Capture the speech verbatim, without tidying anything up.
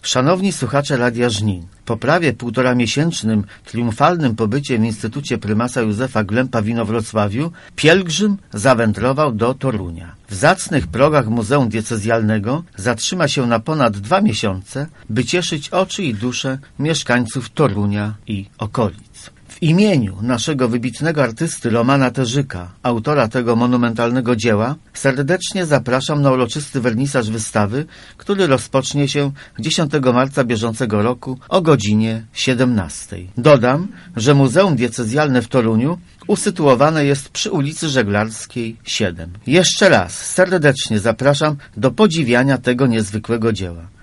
Szanowni słuchacze Radia Żnin, po prawie półtoramiesięcznym, triumfalnym pobycie w Instytucie Prymasa Józefa Glempa w Inowrocławiu, pielgrzym zawędrował do Torunia. W zacnych progach Muzeum Diecezjalnego zatrzyma się na ponad dwa miesiące, by cieszyć oczy i dusze mieszkańców Torunia i okolic. W imieniu naszego wybitnego artysty Romana Terzyka, autora tego monumentalnego dzieła, serdecznie zapraszam na uroczysty wernisaż wystawy, który rozpocznie się dziesiątego marca bieżącego roku o godzinie siedemnastej. Dodam, że Muzeum Diecezjalne w Toruniu usytuowane jest przy ulicy Żeglarskiej siedem. Jeszcze raz serdecznie zapraszam do podziwiania tego niezwykłego dzieła.